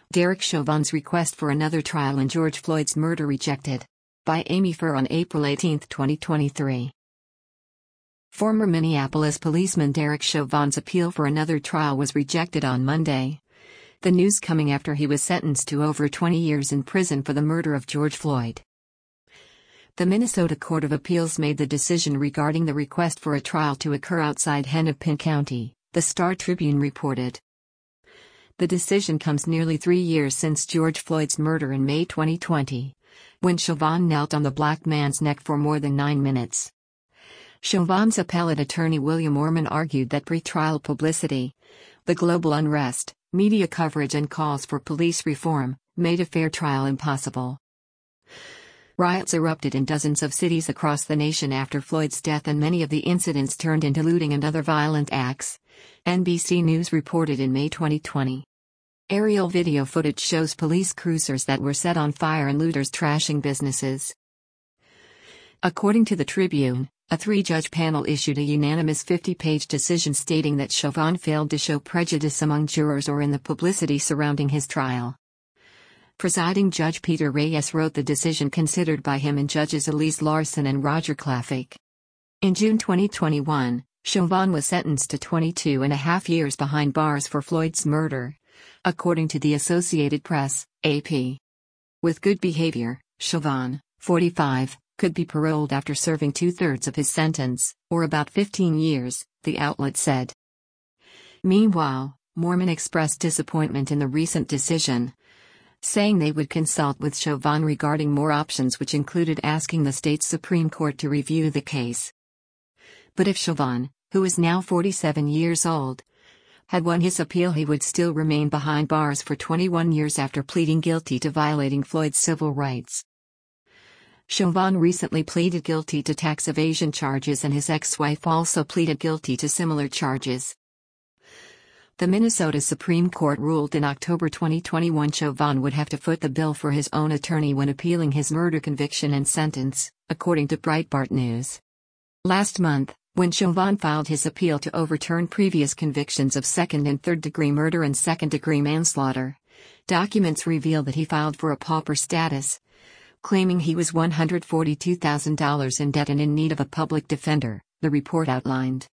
Derek Chauvin's request for another trial in George Floyd's murder rejected. By Amy Furr on April 18, 2023. Former Minneapolis policeman Derek Chauvin's appeal for another trial was rejected on Monday. The news coming after he was sentenced to over 20 years in prison for the murder of George Floyd. The Minnesota Court of Appeals made the decision regarding the request for a trial to occur outside Hennepin County, the Star Tribune reported. The decision comes nearly 3 years since George Floyd's murder in May 2020, when Chauvin knelt on the black man's neck for more than 9 minutes. Chauvin's appellate attorney William Orman argued that pretrial publicity, the global unrest, media coverage and calls for police reform, made a fair trial impossible. Riots erupted in dozens of cities across the nation after Floyd's death, and many of the incidents turned into looting and other violent acts, NBC News reported in May 2020. Aerial video footage shows police cruisers that were set on fire and looters trashing businesses. According to the Tribune, a 3-judge panel issued a unanimous 50-page decision stating that Chauvin failed to show prejudice among jurors or in the publicity surrounding his trial. Presiding Judge Peter Reyes wrote the decision, considered by him and Judges Elise Larson and Roger Klafik. In June 2021, Chauvin was sentenced to 22.5 years behind bars for Floyd's murder, according to the Associated Press, AP. With good behavior, Chauvin, 45, could be paroled after serving 2/3 of his sentence, or about 15 years, the outlet said. Meanwhile, Mormon expressed disappointment in the recent decision, saying they would consult with Chauvin regarding more options, which included asking the state's Supreme Court to review the case. But if Chauvin, who is now 47 years old, had won his appeal, he would still remain behind bars for 21 years after pleading guilty to violating Floyd's civil rights. Chauvin recently pleaded guilty to tax evasion charges, and his ex-wife also pleaded guilty to similar charges. The Minnesota Supreme Court ruled in October 2021 Chauvin would have to foot the bill for his own attorney when appealing his murder conviction and sentence, according to Breitbart News. Last month, when Chauvin filed his appeal to overturn previous convictions of second- and third-degree murder and second-degree manslaughter, documents reveal that he filed for a pauper status, claiming he was $142,000 in debt and in need of a public defender, the report outlined.